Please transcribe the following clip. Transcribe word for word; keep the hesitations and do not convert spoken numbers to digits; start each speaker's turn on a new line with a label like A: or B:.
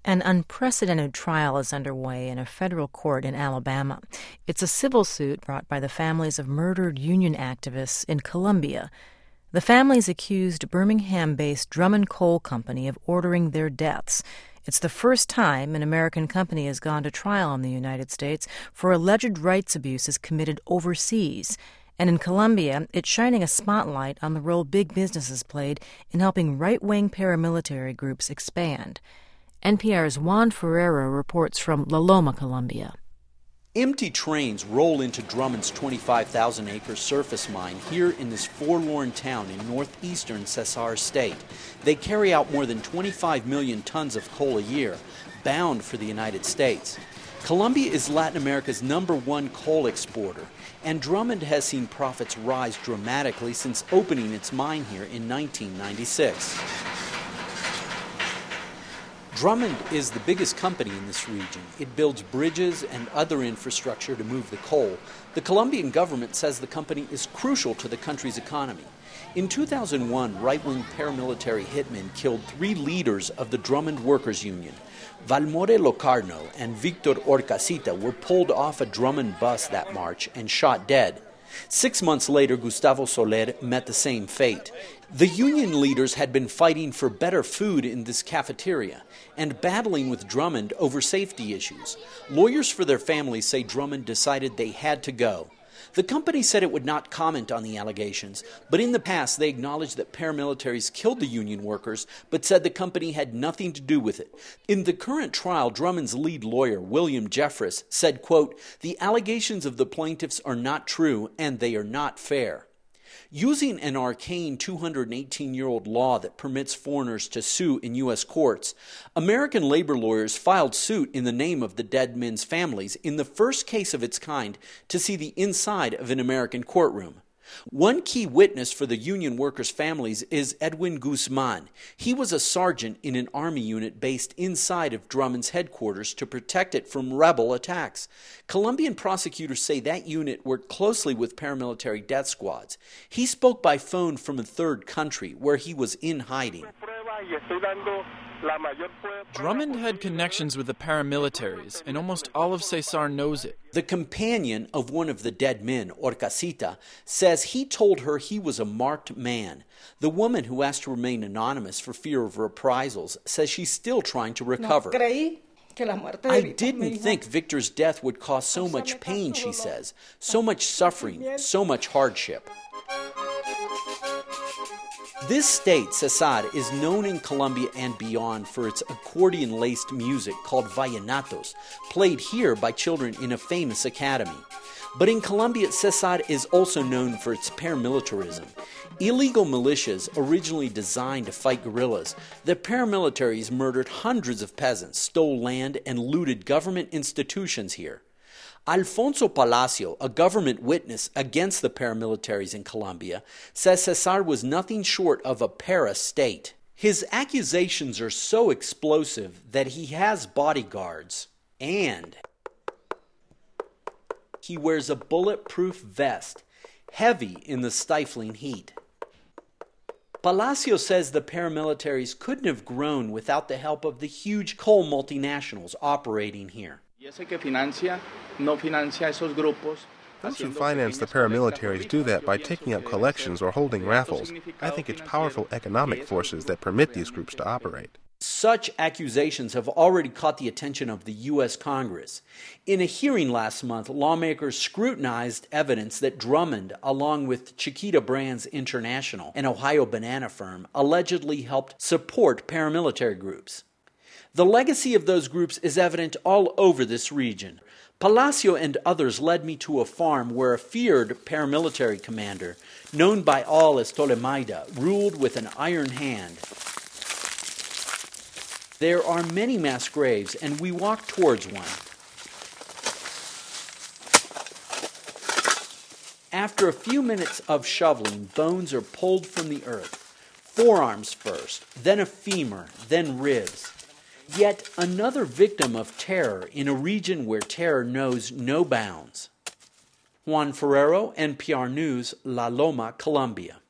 A: An unprecedented trial is underway in a federal court in Alabama. It's a civil suit brought by the families of murdered union activists in Colombia. The families accused Birmingham-based Drummond Coal Company of ordering their deaths. It's the first time an American company has gone to trial in the United States for alleged rights abuses committed overseas. And in Colombia, it's shining a spotlight on the role big businesses played in helping right-wing paramilitary groups expand. N P R's Juan Ferreira reports from La Loma, Colombia.
B: Empty trains roll into Drummond's twenty-five thousand acre surface mine here in this forlorn town in northeastern Cesar State. They carry out more than twenty-five million tons of coal a year, bound for the United States. Colombia is Latin America's number one coal exporter, and Drummond has seen profits rise dramatically since opening its mine here in nineteen ninety-six. Drummond is the biggest company in this region. It builds bridges and other infrastructure to move the coal. The Colombian government says the company is crucial to the country's economy. In two thousand one, right-wing paramilitary hitmen killed three leaders of the Drummond Workers Union. Valmore Locarno and Victor Orcasita were pulled off a Drummond bus that March and shot dead. Six months later, Gustavo Soler met the same fate. The union leaders had been fighting for better food in this cafeteria and battling with Drummond over safety issues. Lawyers for their families say Drummond decided they had to go. The company said it would not comment on the allegations, but in the past they acknowledged that paramilitaries killed the union workers, but said the company had nothing to do with it. In the current trial, Drummond's lead lawyer, William Jeffress, said, quote, "The allegations of the plaintiffs are not true and they are not fair." Using an arcane two hundred eighteen-year-old law that permits foreigners to sue in U S courts, American labor lawyers filed suit in the name of the dead men's families in the first case of its kind to see the inside of an American courtroom. One key witness for the union workers' families is Edwin Guzman. He was a sergeant in an army unit based inside of Drummond's headquarters to protect it from rebel attacks. Colombian prosecutors say that unit worked closely with paramilitary death squads. He spoke by phone from a third country where he was in hiding.
C: Drummond had connections with the paramilitaries, and almost all of Cesar knows it.
B: The companion of one of the dead men, Orcasita, says he told her he was a marked man. The woman, who asked to remain anonymous for fear of reprisals, says she's still trying to recover. I didn't think Victor's death would cause so much pain, she says, so much suffering, so much hardship. This state, Cesar, is known in Colombia and beyond for its accordion-laced music called vallenatos, played here by children in a famous academy. But in Colombia, Cesar is also known for its paramilitarism. Illegal militias, originally designed to fight guerrillas, the paramilitaries murdered hundreds of peasants, stole land, and looted government institutions here. Alfonso Palacio, a government witness against the paramilitaries in Colombia, says Cesar was nothing short of a para-state. His accusations are so explosive that he has bodyguards, and he wears a bulletproof vest, heavy in the stifling heat. Palacio says the paramilitaries couldn't have grown without the help of the huge coal multinationals operating here.
D: Those who finance the paramilitaries do that by taking up collections or holding raffles. I think it's powerful economic forces that permit these groups to operate.
B: Such accusations have already caught the attention of the U S Congress. In a hearing last month, lawmakers scrutinized evidence that Drummond, along with Chiquita Brands International, an Ohio banana firm, allegedly helped support paramilitary groups. The legacy of those groups is evident all over this region. Palacio and others led me to a farm where a feared paramilitary commander, known by all as Tolemaida, ruled with an iron hand. There are many mass graves, and we walk towards one. After a few minutes of shoveling, bones are pulled from the earth. Forearms first, then a femur, then ribs. Yet another victim of terror in a region where terror knows no bounds. Juan Ferrero, N P R News, La Loma, Colombia.